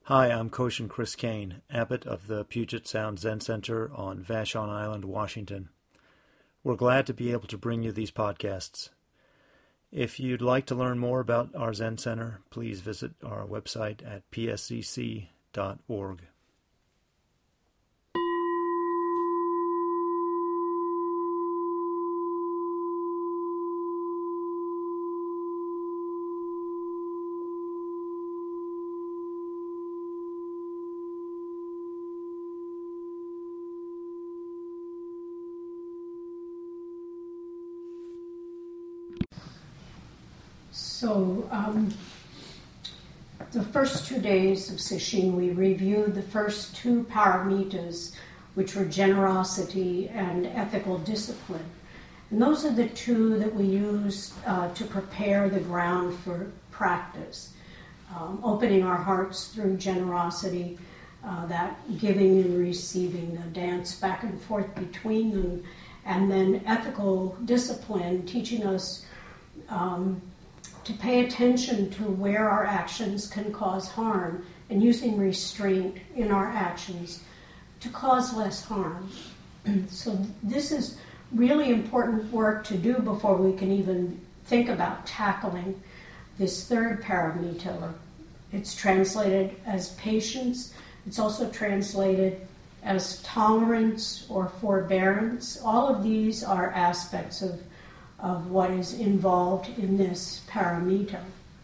Hi, I'm Koshin Chris Kane, abbot of the Puget Sound Zen Center on Vashon Island, Washington. We're glad to be able to bring you these podcasts. If you'd like to learn more about our Zen Center, please visit our website at pscc.org. So, the first 2 days of Sesshin, we reviewed the first two paramitas, which were generosity and ethical discipline. And those are the two that we use to prepare the ground for practice. Opening our hearts through generosity, that giving and receiving, the dance back and forth between them, and then ethical discipline, teaching us to pay attention to where our actions can cause harm and using restraint in our actions to cause less harm. So this is really important work to do before we can even think about tackling this third paramita. It's translated as patience. It's also translated as tolerance or forbearance. All of these are aspects of what is involved in this paramita.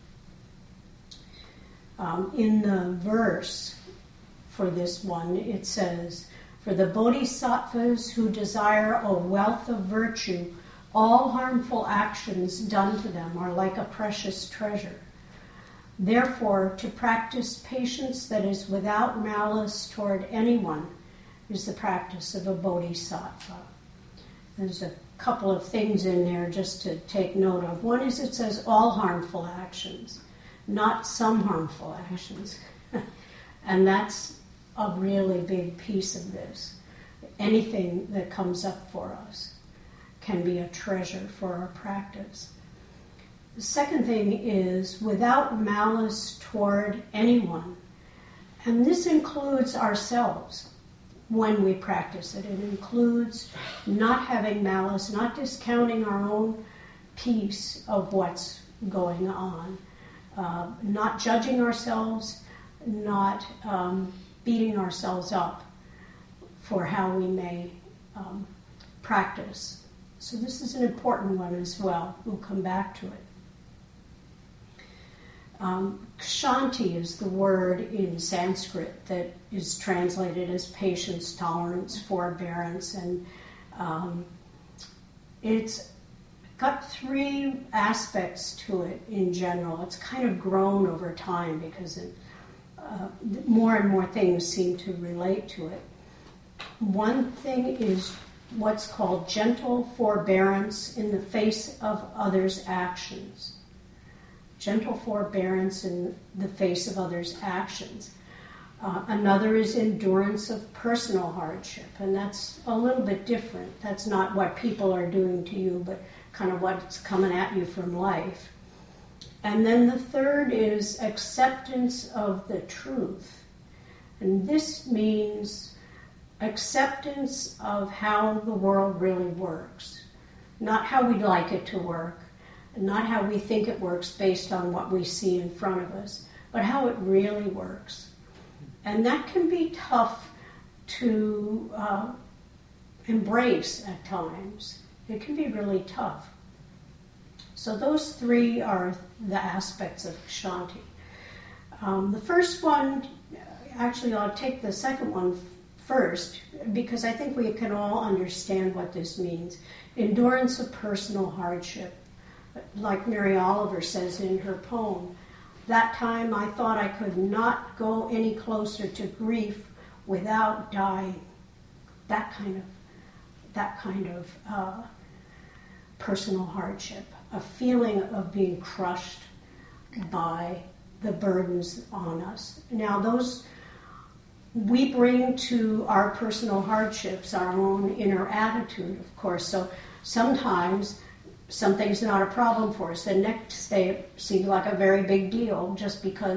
In the verse for this one, it says, "For the bodhisattvas who desire a wealth of virtue, all harmful actions done to them are like a precious treasure. Therefore, to practice patience that is without malice toward anyone is the practice of a bodhisattva." There's a couple of things in there just to take note of. One is it says all harmful actions, not some harmful actions. And that's a really big piece of this. Anything that comes up for us can be a treasure for our practice. The second thing is without malice toward anyone. And this includes ourselves. When we practice it, it includes not having malice, not discounting our own piece of what's going on, not judging ourselves, not beating ourselves up for how we may practice. So this is an important one as well. We'll come back to it. Kshanti is the word in Sanskrit that is translated as patience, tolerance, forbearance, and it's got three aspects to it in general. It's kind of grown over time because more and more things seem to relate to it. One thing is what's called gentle forbearance in the face of others' actions. Gentle forbearance in the face of others' actions. Another is endurance of personal hardship, and that's a little bit different. That's not what people are doing to you, but kind of what's coming at you from life. And then the third is acceptance of the truth. And this means acceptance of how the world really works, not how we'd like it to work, not how we think it works based on what we see in front of us, but how it really works. And that can be tough to embrace at times. It can be really tough. So those three are the aspects of Kshanti. The first one, actually I'll take the second one first, because I think we can all understand what this means. Endurance of personal hardship. Like Mary Oliver says in her poem, "That time I thought I could not go any closer to grief without dying." That kind of personal hardship, a feeling of being crushed by the burdens on us. Now those we bring to our personal hardships our own inner attitude, of course. So sometimes something's not a problem for us. The next day it seems like a very big deal just because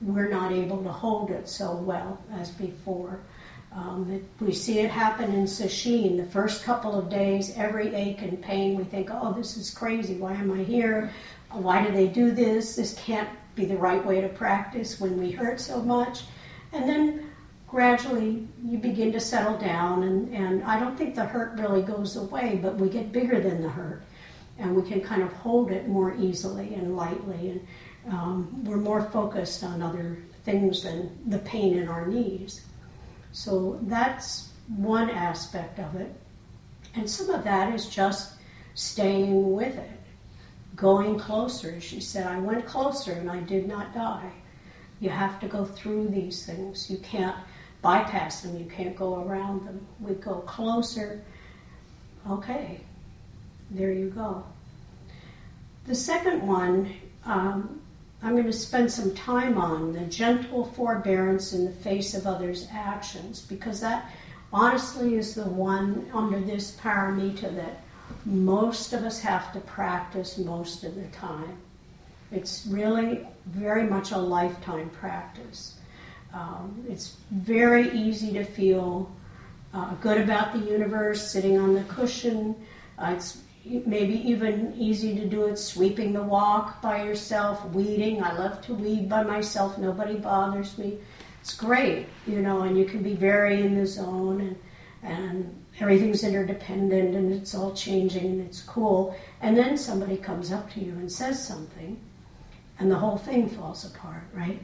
we're not able to hold it so well as before. We see it happen in sesshin. The first couple of days, every ache and pain, we think, oh, this is crazy. Why am I here? Why do they do this? This can't be the right way to practice when we hurt so much. And then gradually you begin to settle down, and I don't think the hurt really goes away, but we get bigger than the hurt. And we can kind of hold it more easily and lightly. And we're more focused on other things than the pain in our knees. So that's one aspect of it. And some of that is just staying with it, going closer. She said, I went closer and I did not die. You have to go through these things. You can't bypass them. You can't go around them. We go closer. Okay, there you go. The second one, I'm going to spend some time on the gentle forbearance in the face of others' actions, because that honestly is the one under this paramita that most of us have to practice most of the time. It's really very much a lifetime practice. It's very easy to feel good about the universe sitting on the cushion. It's maybe even easy to do it sweeping the walk by yourself, weeding. I love to weed by myself. Nobody bothers me. It's great, and you can be very in the zone, and everything's interdependent, and it's all changing, and it's cool. And then somebody comes up to you and says something, and the whole thing falls apart, right?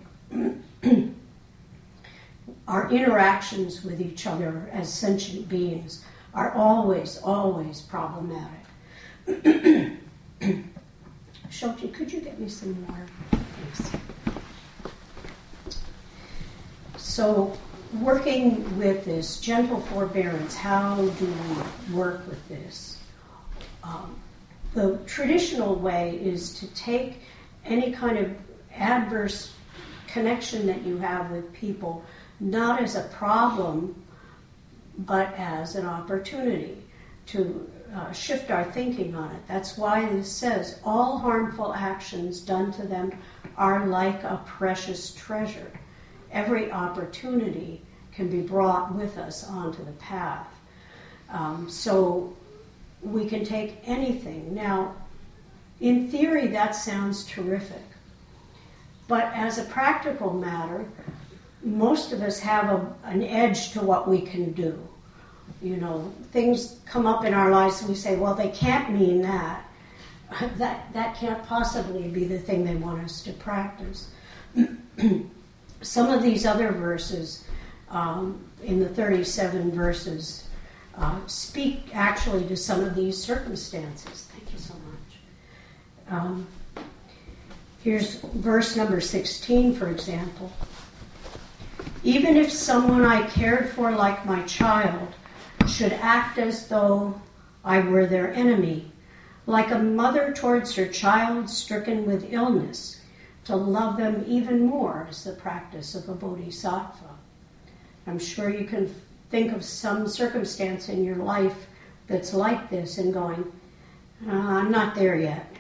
Our interactions with each other as sentient beings are always, always problematic. Shoti, could you get me some water, please? So, working with this gentle forbearance, how do we work with this? The traditional way is to take any kind of adverse connection that you have with people, not as a problem, but as an opportunity to shift our thinking on it. That's why this says, all harmful actions done to them are like a precious treasure. Every opportunity can be brought with us onto the path. So we can take anything. Now, in theory, that sounds terrific. But as a practical matter, most of us have an edge to what we can do. Things come up in our lives and we say, well, they can't mean that. That can't possibly be the thing they want us to practice. Some of these other verses, in the 37 verses, speak actually to some of these circumstances. Thank you so much. Here's verse number 16, for example. Even if someone I cared for like my child should act as though I were their enemy, like a mother towards her child stricken with illness, to love them even more is the practice of a bodhisattva. I'm sure you can think of some circumstance in your life that's like this and going, I'm not there yet.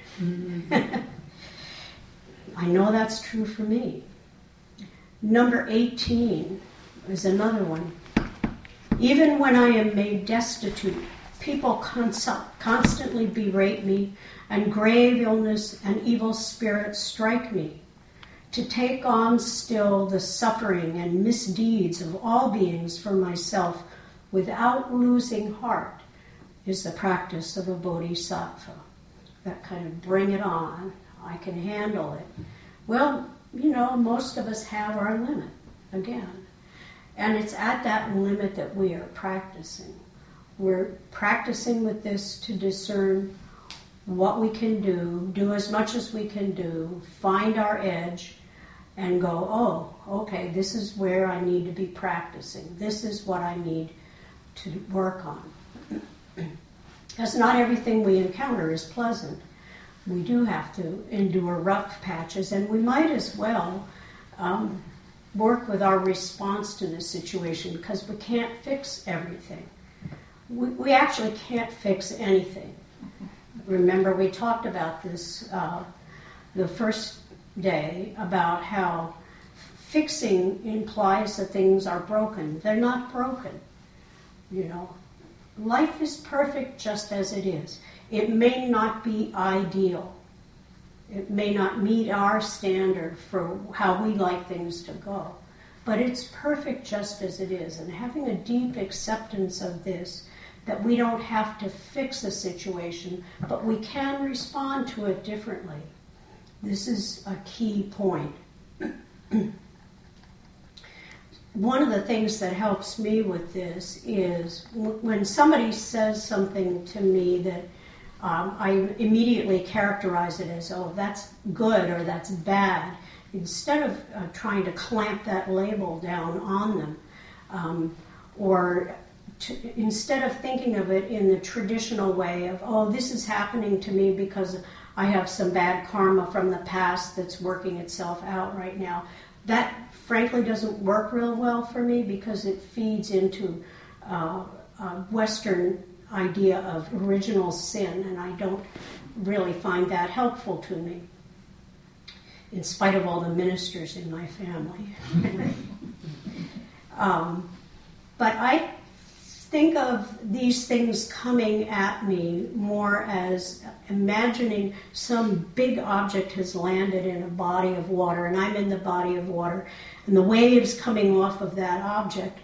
I know that's true for me. Number 18 is another one. Even when I am made destitute, people constantly berate me, and grave illness and evil spirits strike me. To take on still the suffering and misdeeds of all beings for myself without losing heart is the practice of a bodhisattva. That kind of bring it on. I can handle it. Well, most of us have our limit, again. And it's at that limit that we are practicing. We're practicing with this to discern what we can do as much as we can do, find our edge, and go, oh, okay, this is where I need to be practicing. This is what I need to work on. Because not everything we encounter is pleasant. We do have to endure rough patches, and we might as well work with our response to the situation, because we can't fix everything. We actually can't fix anything. Remember, we talked about this the first day, about how fixing implies that things are broken. They're not broken. Life is perfect just as it is. It may not be ideal. It may not meet our standard for how we like things to go. But it's perfect just as it is. And having a deep acceptance of this, that we don't have to fix a situation, but we can respond to it differently. This is a key point. One of the things that helps me with this is when somebody says something to me that I immediately characterize it as, oh, that's good or that's bad, instead of trying to clamp that label down on them, instead of thinking of it in the traditional way of, oh, this is happening to me because I have some bad karma from the past that's working itself out right now. That, frankly, doesn't work real well for me because it feeds into a Western idea of original sin, and I don't really find that helpful to me, in spite of all the ministers in my family. But I think of these things coming at me more as imagining some big object has landed in a body of water, and I'm in the body of water, and the waves coming off of that object,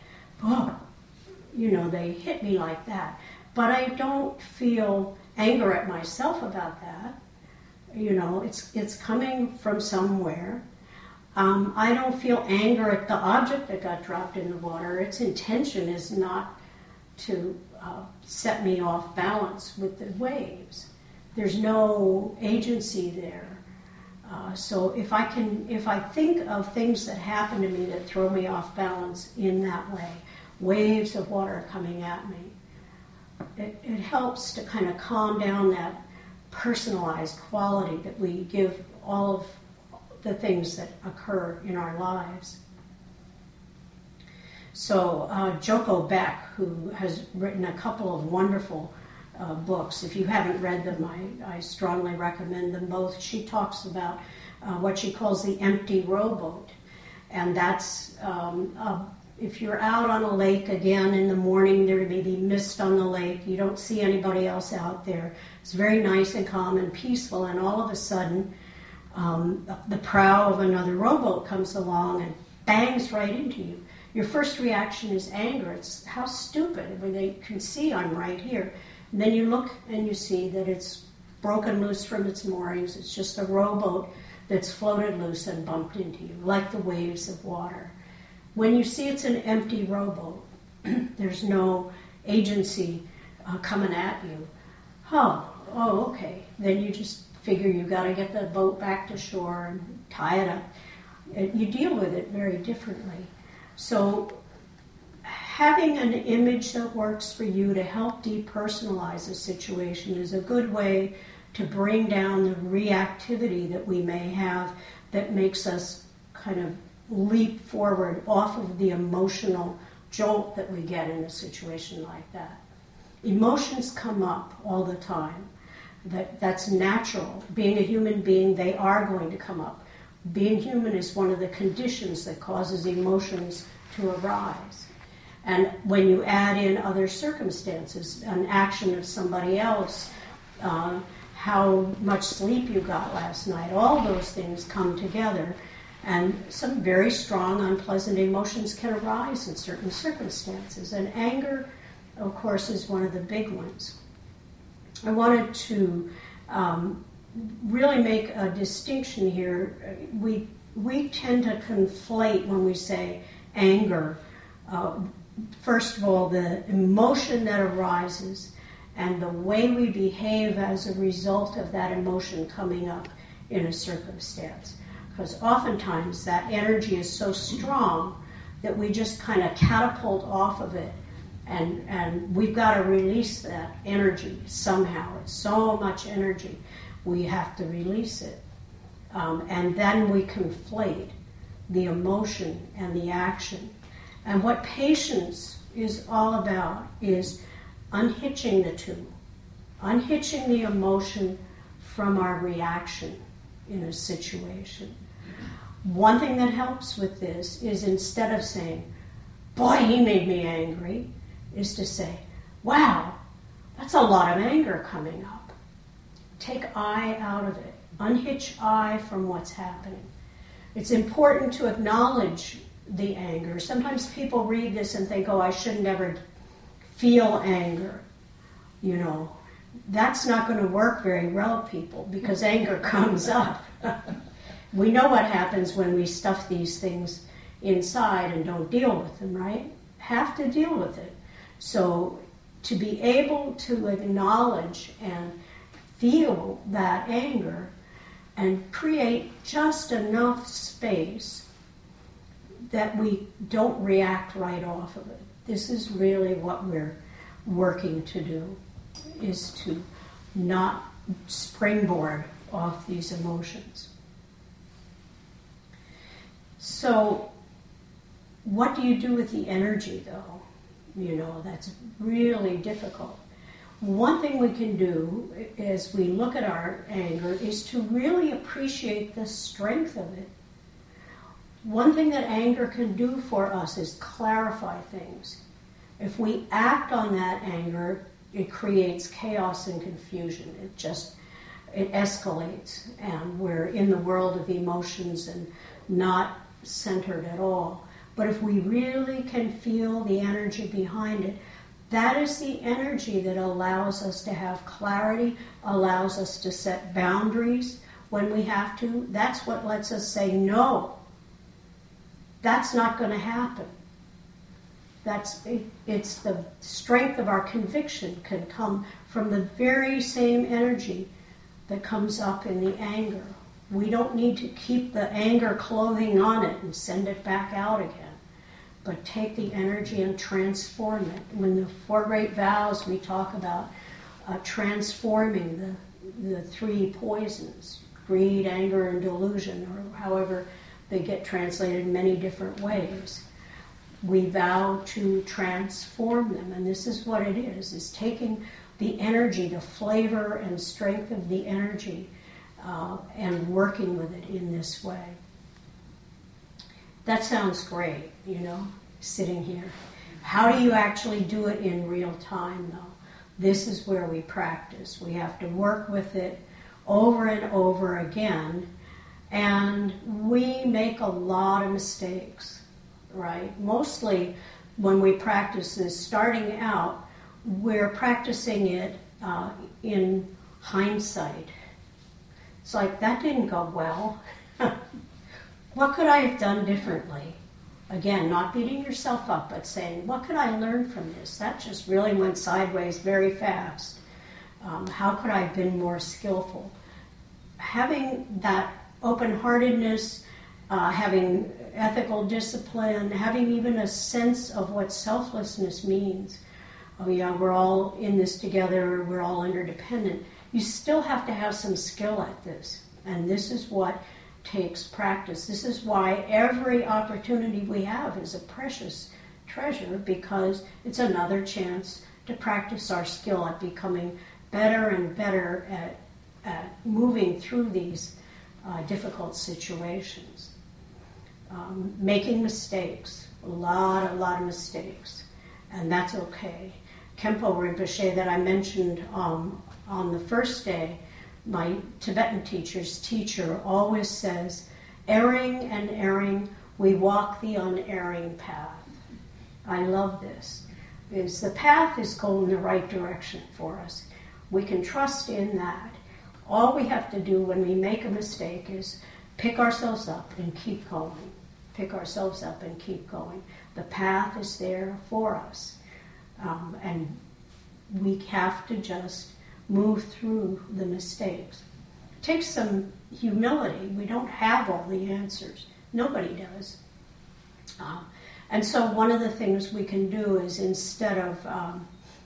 they hit me like that. But I don't feel anger at myself about that. It's coming from somewhere. I don't feel anger at the object that got dropped in the water. Its intention is not to set me off balance with the waves. There's no agency there. So if I think of things that happen to me that throw me off balance in that way, waves of water coming at me, it helps to kind of calm down that personalized quality that we give all of the things that occur in our lives. So Joko Beck, who has written a couple of wonderful books, if you haven't read them, I strongly recommend them both. She talks about what she calls the empty rowboat. And that's if you're out on a lake again in the morning, there may be mist on the lake, you don't see anybody else out there. It's very nice and calm and peaceful, and all of a sudden the prow of another rowboat comes along and bangs right into you. Your first reaction is anger. It's how stupid. They can see I'm right here. And then you look and you see that it's broken loose from its moorings. It's just a rowboat that's floated loose and bumped into you, like the waves of water. When you see it's an empty rowboat, there's no agency coming at you. Oh, okay. Then you just figure you got to get the boat back to shore and tie it up. You deal with it very differently. So having an image that works for you to help depersonalize a situation is a good way to bring down the reactivity that we may have that makes us kind of leap forward off of the emotional jolt that we get in a situation like that. Emotions come up all the time. That's natural. Being a human being, they are going to come up. Being human is one of the conditions that causes emotions to arise. And when you add in other circumstances, an action of somebody else, how much sleep you got last night, all those things come together, and some very strong, unpleasant emotions can arise in certain circumstances. And anger, of course, is one of the big ones. I wanted to really make a distinction here. We tend to conflate when we say anger. First of all, the emotion that arises and the way we behave as a result of that emotion coming up in a circumstance. Because oftentimes that energy is so strong that we just kind of catapult off of it, and we've got to release that energy somehow. It's so much energy, we have to release it. And then we conflate the emotion and the action. And what patience is all about is unhitching the two, unhitching the emotion from our reaction in a situation. One thing that helps with this is instead of saying, boy, he made me angry, is to say, wow, that's a lot of anger coming up. Take I out of it. Unhitch I from what's happening. It's important to acknowledge the anger. Sometimes people read this and think, oh, I should never feel anger. You know, that's not going to work very well, people, because anger comes up. We know what happens when we stuff these things inside and don't deal with them, right? Have to deal with it. So to be able to acknowledge and feel that anger and create just enough space that we don't react right off of it. This is really what we're working to do, is to not springboard off these emotions. So what do you do with the energy, though? You know, that's really difficult. One thing we can do as we look at our anger is to really appreciate the strength of it. One thing that anger can do for us is clarify things. If we act on that anger, it creates chaos and confusion. It escalates, and we're in the world of emotions and not centered at all. But if we really can feel the energy behind it, that is the energy that allows us to have clarity, allows us to set boundaries when we have to. That's what lets us say, no, that's not going to happen. It's the strength of our conviction can come from the very same energy that comes up in the anger. We don't need to keep the anger clothing on it and send it back out again, but take the energy and transform it. When the Four Great Vows, we talk about transforming the three poisons, greed, anger, and delusion, or however they get translated in many different ways. We vow to transform them, and this is what it is taking the energy, the flavor and strength of the energy, and working with it in this way. That sounds great, you know, sitting here. How do you actually do it in real time, though? This is where we practice. We have to work with it over and over again, and we make a lot of mistakes, right? Mostly when we practice this, starting out, we're practicing it in hindsight. It's like, that didn't go well. What could I have done differently? Again, not beating yourself up, but saying, what could I learn from this? That just really went sideways very fast. How could I have been more skillful? Having that open-heartedness, having ethical discipline, having even a sense of what selflessness means. Oh yeah, we're all in this together, we're all interdependent. You still have to have some skill at this. And this is what takes practice. This is why every opportunity we have is a precious treasure, because it's another chance to practice our skill at becoming better and better at moving through these difficult situations. Making mistakes, a lot of mistakes, and that's okay. Khenpo Rinpoche that I mentioned on the first day, my Tibetan teacher's teacher always says, erring and erring, we walk the unerring path. I love this. Because the path is going the right direction for us. We can trust in that. All we have to do when we make a mistake is pick ourselves up and keep going. Pick ourselves up and keep going. The path is there for us. And we have to just move through the mistakes. It takes some humility. We don't have all the answers. Nobody does. And so one of the things we can do is instead of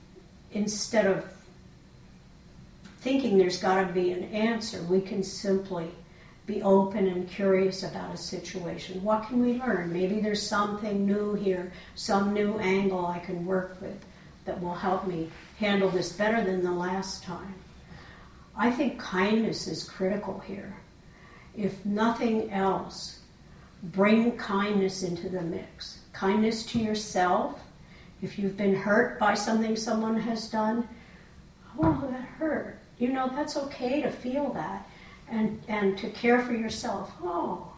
thinking there's got to be an answer, we can simply be open and curious about a situation. What can we learn? Maybe there's something new here, some new angle I can work with that will help me handle this better than the last time. I think kindness is critical here. If nothing else, bring kindness into the mix. Kindness to yourself. If you've been hurt by something someone has done, oh, that hurt. That's okay to feel that and to care for yourself. Oh,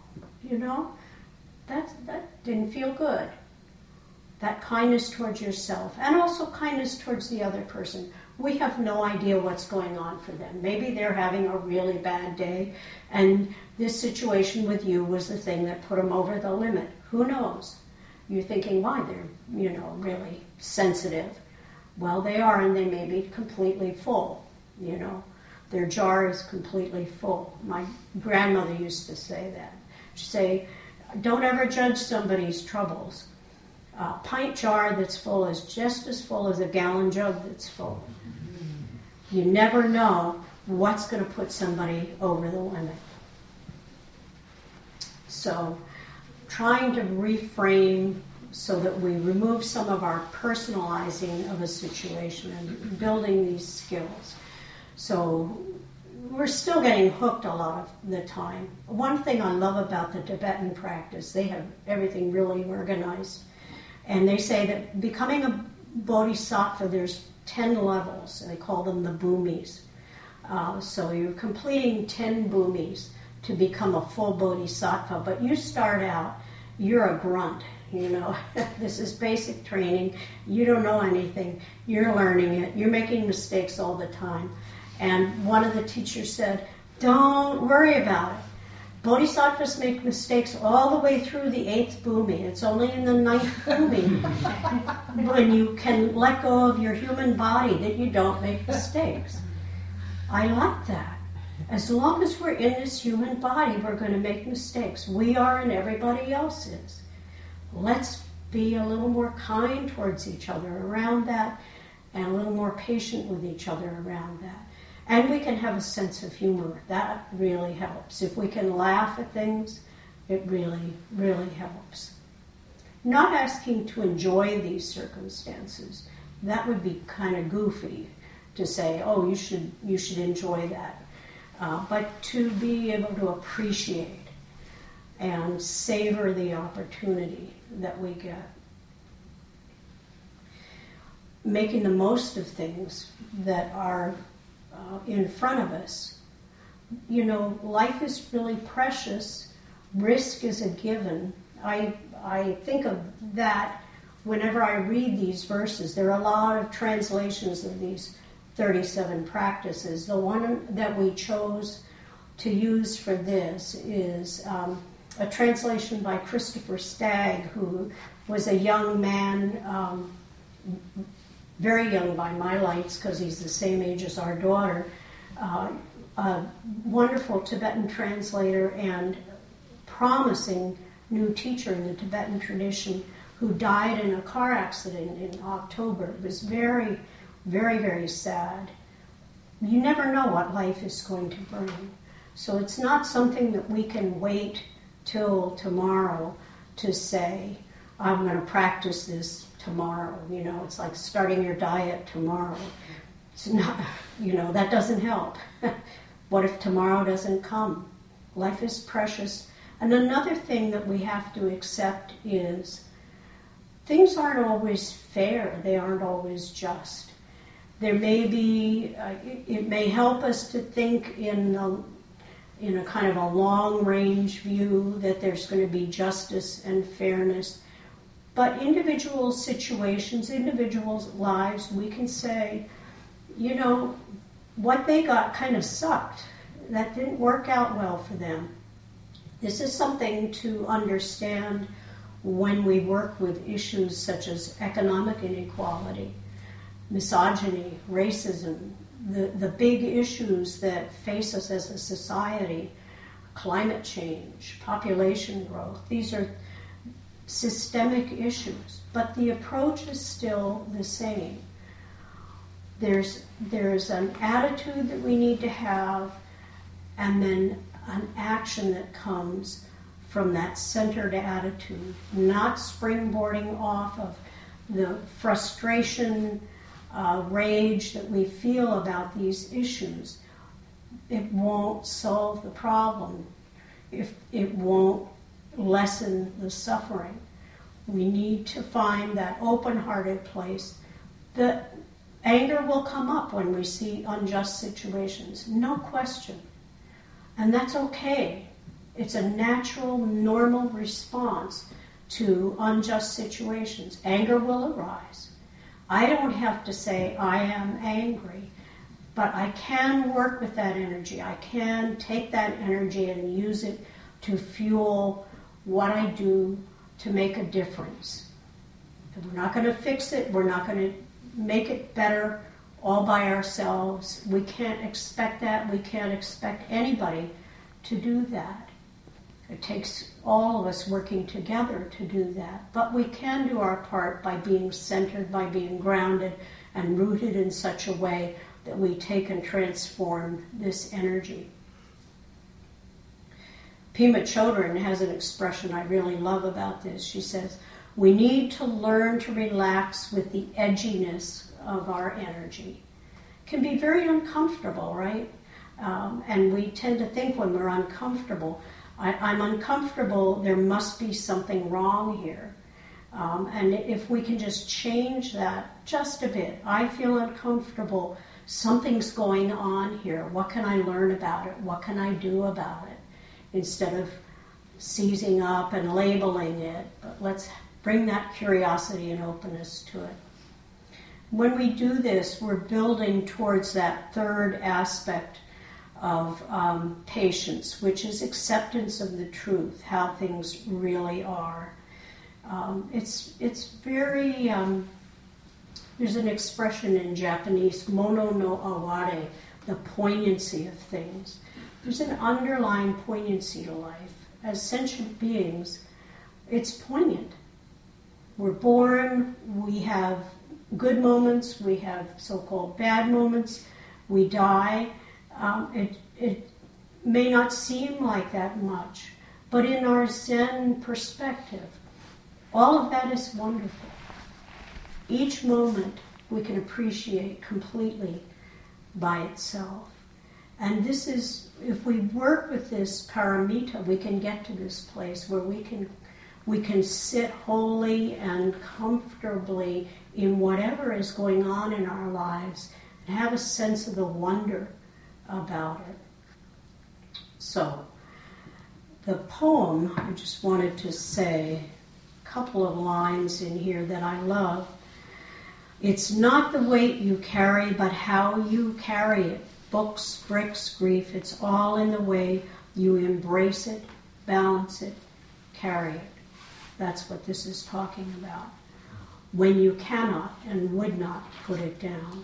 that didn't feel good. That kindness towards yourself and also kindness towards the other person. We have no idea what's going on for them. Maybe they're having a really bad day and this situation with you was the thing that put them over the limit. Who knows? You're thinking, why? They're, really sensitive. Well, they are, and they may be completely full, Their jar is completely full. My grandmother used to say that. She'd say, don't ever judge somebody's troubles. A pint jar that's full is just as full as a gallon jug that's full. You never know what's going to put somebody over the limit. So, trying to reframe so that we remove some of our personalizing of a situation and building these skills. So, we're still getting hooked a lot of the time. One thing I love about the Tibetan practice, they have everything really organized. And they say that becoming a bodhisattva, there's 10 levels. They call them the bhumis. So you're completing 10 bhumis to become a full bodhisattva. But you start out, you're a grunt, This is basic training. You don't know anything. You're learning it. You're making mistakes all the time. And one of the teachers said, don't worry about it. Bodhisattvas make mistakes all the way through the 8th bhumi. It's only in the 9th bhumi when you can let go of your human body that you don't make mistakes. I like that. As long as we're in this human body, we're going to make mistakes. We are and everybody else is. Let's be a little more kind towards each other around that and a little more patient with each other around that. And we can have a sense of humor. That really helps. If we can laugh at things, it really, really helps. Not asking to enjoy these circumstances. That would be kind of goofy to say, oh, you should enjoy that. But to be able to appreciate and savor the opportunity that we get. Making the most of things that are in front of us. Life is really precious. Risk is a given. I think of that whenever I read these verses. There are a lot of translations of these 37 practices. The one that we chose to use for this is a translation by Christopher Stagg, who was a young man, very young by my lights, because he's the same age as our daughter, a wonderful Tibetan translator and promising new teacher in the Tibetan tradition, who died in a car accident in October. It was very, very, very sad. You never know what life is going to bring. So it's not something that we can wait till tomorrow to say, I'm going to practice this tomorrow. It's like starting your diet tomorrow. It's not, that doesn't help. What if tomorrow doesn't come? Life is precious. And another thing that we have to accept is things aren't always fair. They aren't always just. There may be, it may help us to think in a kind of a long-range view that there's going to be justice and fairness. But individual situations, individuals' lives, we can say, what they got kind of sucked. That didn't work out well for them. This is something to understand when we work with issues such as economic inequality, misogyny, racism, the big issues that face us as a society, climate change, population growth. These are systemic issues, but the approach is still the same. There's an attitude that we need to have, and then an action that comes from that centered attitude, not springboarding off of the frustration, rage that we feel about these issues. It won't solve the problem. If it won't lessen the suffering. We need to find that open-hearted place. The anger will come up when we see unjust situations, no question. And that's okay. It's a natural, normal response to unjust situations. Anger will arise. I don't have to say I am angry, but I can work with that energy. I can take that energy and use it to fuel what I do to make a difference. And we're not going to fix it. We're not going to make it better all by ourselves. We can't expect that. We can't expect anybody to do that. It takes all of us working together to do that. But we can do our part by being centered, by being grounded and rooted in such a way that we take and transform this energy. Pema Chodron has an expression I really love about this. She says, we need to learn to relax with the edginess of our energy. It can be very uncomfortable, right? And we tend to think when we're uncomfortable, I'm uncomfortable, there must be something wrong here. And if we can just change that just a bit, I feel uncomfortable, something's going on here. What can I learn about it? What can I do about it? Instead of seizing up and labeling it, but let's bring that curiosity and openness to it. When we do this, we're building towards that third aspect of patience, which is acceptance of the truth, how things really are. It's very, there's an expression in Japanese, mono no aware, the poignancy of things. There's an underlying poignancy to life. As sentient beings, it's poignant. We're born, we have good moments, we have so-called bad moments, we die. It may not seem like that much, but in our Zen perspective, all of that is wonderful. Each moment we can appreciate completely by itself. And this is, if we work with this paramita, we can get to this place where we can sit wholly and comfortably in whatever is going on in our lives and have a sense of the wonder about it. So, the poem, I just wanted to say a couple of lines in here that I love. It's not the weight you carry, but how you carry it. Books, bricks, grief, it's all in the way you embrace it, balance it, carry it. That's what this is talking about. When you cannot and would not put it down.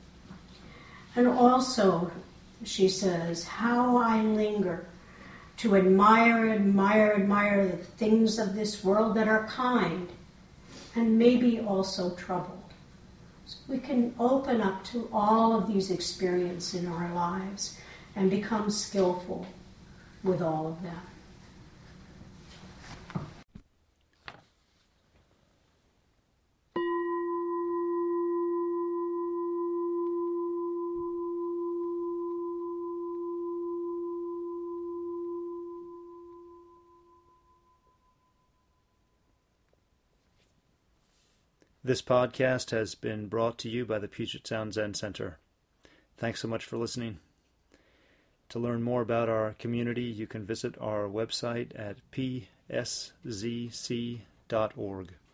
And also, she says, how I linger to admire the things of this world that are kind and maybe also troubled. So we can open up to all of these experiences in our lives and become skillful with all of them. This podcast has been brought to you by the Puget Sound Zen Center. Thanks so much for listening. To learn more about our community, you can visit our website at pszc.org.